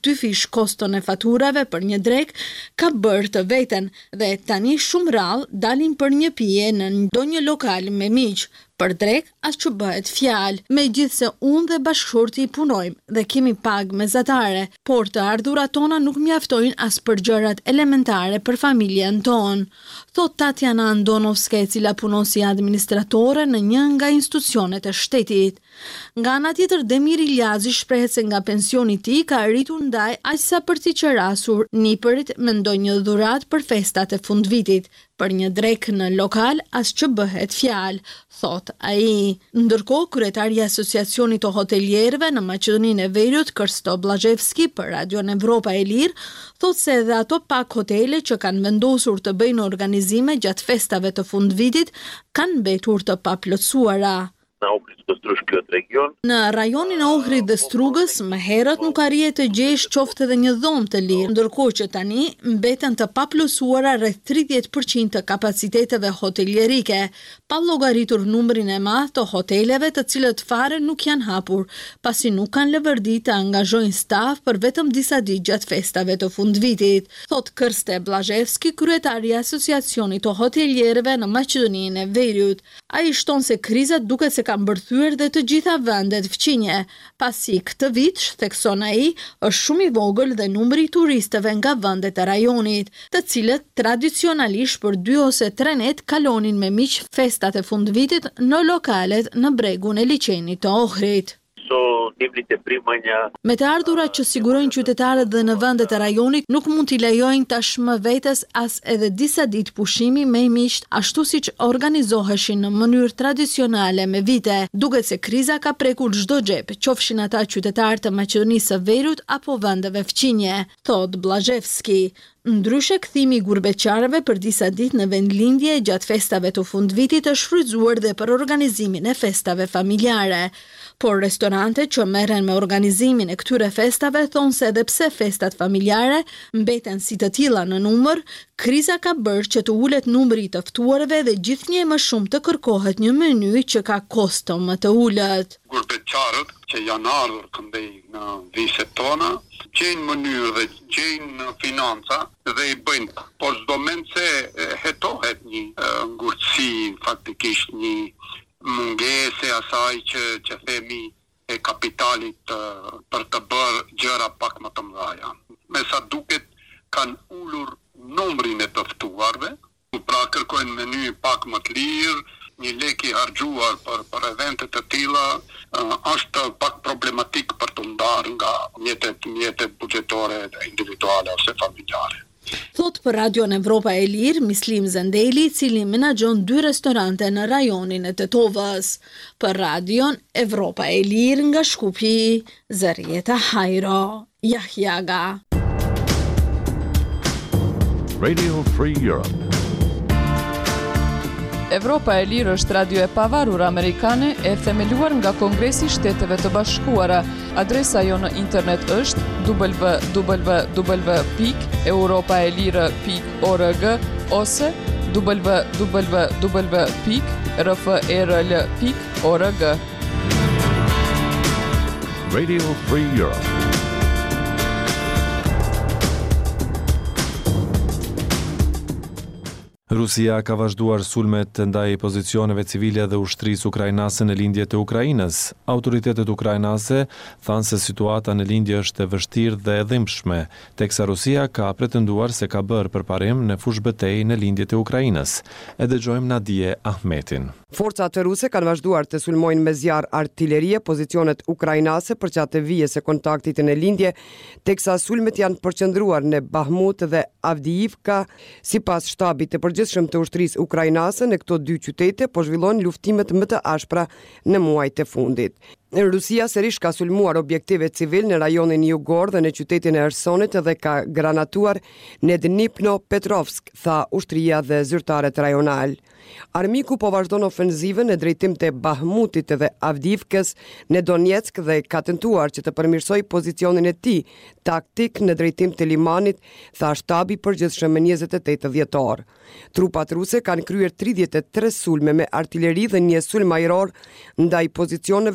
dy fish koston e faturave për një drek ka bërë të veten dhe tani shumë rrallë dalin për një pije në ndonjë lokal me miq. Për drek, as që bëhet fjalë, megjithse unë dhe bashkëshorti i punojmë dhe kemi pagë mesatare, por të ardhurat tona nuk mjaftojnë as për gjërat elementare për familjen tonë, thot Tatjana Andonovska, e cila punon si administratore në një nga institucionet e shtetit. Nga ana tjetër, Demir Iljazi shprehet se nga pensioni i tij ka arritur ndaj aq sa për t'i qerasur nipërit me ndonjë dhuratë për festat e fundvitit. Për një drek në lokal as që bëhet fjalë, thot ai. Ndërkohë, kryetari i Asociacionit të Hotelierëve në Maqedoninë e Veriut, Krsto Blazhevski, për Radion Evropa e Lirë, thot se edhe ato pak hotele që kanë vendosur të bëjnë organizime gjatë festave të fundvitit kanë mbetur të paplotësuara. Në rajonin e Ohrit dhe Strugës, më herët nuk arrije të gjesh qoftë edhe një dhomë të lirë, ndërkohë që tani mbeten të paplotësuara rreth 30% të kapaciteteve hotelierike, pa llogaritur numrin e madh të hoteleve të cilët fare nuk janë hapur, pasi nuk kanë lëvërdi të angazhojnë staf për vetëm disa ditë gjatë festave të fundvitit, thot Krste Blazhevski, kryetari i Asociacionit të Hotelierëve në Maqedoninë e Veriut. Ai shton se kriza duket se ka mbërthyer dhe të gjitha vendet fqinje, pasi këtë vit, thekson ai, është shumë i vogël dhe numri i turistëve nga vendet e rajonit, të cilët tradicionalisht për 2 ose 3 net kalonin me miq festat e fundvitit në lokalet në bregun e liçenit të Ohrit. Me të ardhurat që sigurojnë qytetarët dhe në vendet e rajonit nuk mund t'i lejojnë tashmë vetes as edhe disa ditë pushimi me miqt, ashtu siç organizoheshin në mënyrë tradicionale me vite. Duket se kriza ka prekur çdo xhep, qofshin ata qytetarë të Maqedonisë së Veriut apo vendeve fqinje, thot Blazhevski. Ndryshe, kthimi i gurbeqarëve për disa ditë në vendlindje gjatë festave të fundvitit është shfrytzuar dhe për organizimin e festave familjare. Por restorante që merren me organizimin e këtyre festave thonë se edhe pse festat familjare mbeten si të tilla në numër, kriza ka bërë që të ulet numri i të ftuarve dhe gjithnjë më shumë të kërkohet një meny që ka kosto më të ulët. Gurbeqarët që janë ardhur këndej në viset tona, gjejnë mënyrë dhe gjejnë financa dhe i bëjnë, por çdo moment se hetohet një ngurtësi, faktikisht një mungese asaj që themi e kapitalit për të bërë gjëra pak më të mëdha. Me sa duket kanë ulur numrin e të ftuarve, pra kërkojnë meny pak më të lirë, një lek i harxhuar për evente të tilla është pak problematik për të ndarë nga mjetet buxhetore individuale ose familjare. Thot për Radion Evropa e Lirë, Mislim Zendeli, i cili menaxhon 2 restorante në rajonin e Tetovës. Për Radion Evropa e Lirë nga Shkupi, Zarieta Hajro, Yahyaga. Radio Free Europe. Evropa e Lirë është radio e pavarur amerikane e themeluar nga Kongresi i Shteteve të Bashkuara. Adresa jo në internet është www.europaelire.org ose www.rfrl.org. Radio Free Europe. Rusia ka vazhduar sulmet ndaj pozicioneve civile dhe ushtrisë ukrainase në lindjet e Ukrainës. Autoritetet ukrainase thanë se situata në lindje është e vështirë dhe e dhimbshme, teksa Rusia ka pretenduar se ka bërë përparim në fushë betejë në lindjet e Ukrainës. E dëgjojmë Nadije Ahmetin. Forcat ruse kanë vazhduar të sulmojnë me zjarr artillerie pozicionet ukrainase për gjatë vijes së kontaktit në lindje, teksa sulmet janë përqendruar në Bahmut dhe Avdiivka. Sipas shtabit të përgjithshëm të ushtrisë ukrainase, në këto 2 qytete po zhvillojnë luftimet më të ashpra në muajt e fundit. Rusia sërish ka sulmuar objektive civil në rajonin jugor dhe në qytetin e Ersonit dhe ka granatuar në Dnipropetrovsk, tha ushtria dhe zyrtarët rajonal. Armiku po vazhdon ofenzivën në drejtim të Bahmutit dhe Avdiivkës në Donetsk dhe ka tentuar që të përmirësoj pozicionin e tij taktik në drejtim të limanit, tha shtabi përgjithshëm më 28 dhjetor. Trupat ruse kanë kryer 33 sulme me artilleri dhe një sulm ajror ndaj pozicioneve të ushtrisë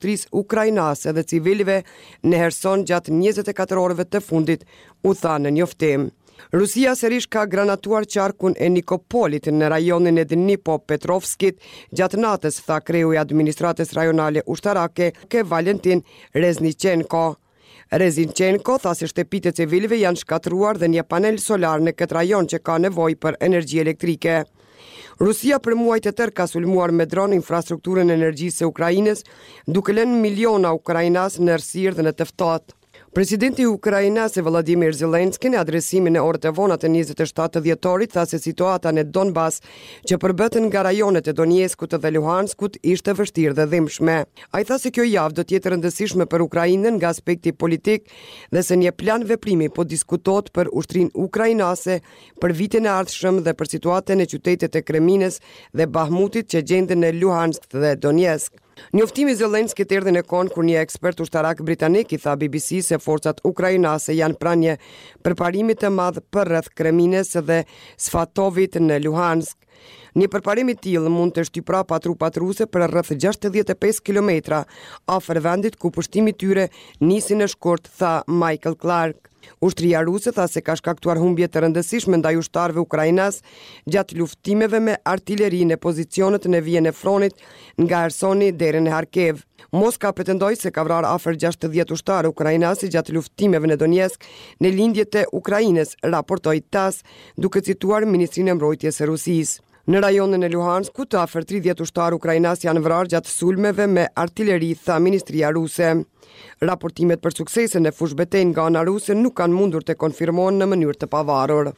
ushtrisë ukrainase dhe civilëve në Kherson gjatë 24 orëve të fundit, u tha në njoftim. Rusia sërish ka granatuar qarkun e Nikopolit në rajonin e Dnipropetrovskit gjatë natës, tha kreu i administratës rajonale ushtarake ke Valentin Reznichenko. Reznichenko tha se shtëpitë e civilëve janë shkatruar dhe një panel solar në këtë rajon që ka nevojë për energji elektrike. Rusia për muaj të tërë ka sulmuar me dron infrastrukturën e energjisë së Ukrainës, duke lënë miliona ukrainas në errësirë dhe në të ftohtë. Presidenti i Ukrainës Volodymyr Zelensky në adresimin e orët e vona të 27 dhjetorit tha se situata në Donbas, që përbëhet nga rajonet e Donjeskut dhe Luhanskut, ishte vështirë dhe dhimbshme. Ai tha se kjo javë do të jetë rëndësishme për Ukrainën nga aspekti politik dhe se një plan veprimi po diskutohet për ushtrinë ukrainase për vitin e ardhshëm dhe për situatën e qytetet e Kreminës dhe Bahmutit që gjenden në Luhansk dhe Donjesk. Njoftimi Zelensky erdhi në kohën kur një ekspert ushtarak britanik i tha BBC se forcat ukrainase janë pranë një përparimi të madh përreth Kreminës dhe Svatovit në Luhansk. Një përparim i tillë mund të shtypra trupat ruse për rreth 65 kilometra afër vendit ku pushtimi i tyre nisi në shkurt, tha Michael Clark. Ushtria ruse tha se ka shkaktuar humbje të rëndësishme ndaj ushtarëve ukrainas gjatë luftimeve me artilleri në pozicionet në vijën e fronit nga Khersoni deri në Kharkiv. Moska pretendoi se ka vrarë afër 60 ushtarë ukrainasi gjatë luftimeve në Donjesk në lindjet e Ukrainës, raportoi TASS, duke cituar Ministrinë e Mbrojtjes së Rusisë. Në rajonin e Luhanskut, afër 30 ushtarë ukrainas janë vrarë gjatë sulmeve me artilleri, tha Ministria Ruse. Raportimet për suksesin e fushbetejnë nga ana ruse nuk kanë mundur të konfirmohen në mënyrë të pavarur.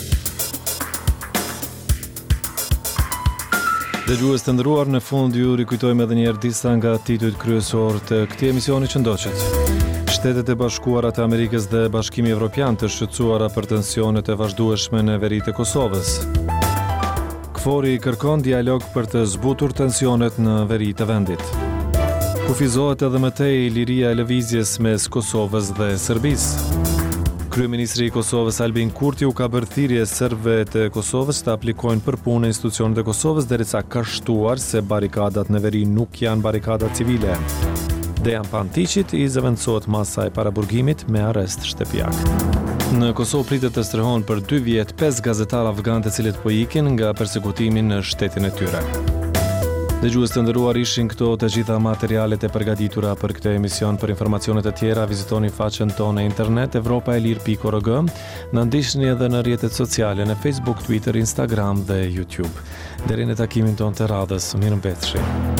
Dëgjues të nderuar, në fund ju rikujtojmë edhe një herë disa nga titujt kryesor të këtij emisioni që ndoqet. Shtetet e Bashkuara të Amerikës dhe Bashkimi Evropian të shqetësuara për tensionet e vazhdueshme në veritë e Kosovës. KFOR-i kërkon dialog për të zbutur tensionet në veri të vendit. Kufizohet edhe më tej liria e lëvizjes mes Kosovës dhe Serbisë. Kryeministri i Kosovës Albin Kurti u ka bërë thirrje serbëve të Kosovës të aplikojnë për punë në institucionet e Kosovës derisa ka shtuar se barikadat në veri nuk janë barikada civile. Dejan Pantiqit i zëvendësohet masa e paraburgimit me arrest shtëpiak. Në Kosovë pritet të strehon për 2 vjet 5 gazetarë afgan të cilët po ikin nga persekutimi në shtetin e tyre. Dëgjues të nderuar, ishin këto të gjitha materialet e përgatitura për këtë emision. Për informacione të tjera vizitoni faqen tonë në internet evropaelir.org. Na ndiqni edhe në rrjetet sociale në Facebook, Twitter, Instagram dhe YouTube. Deri në takimin tonë të radhës, mirëmbëjtje.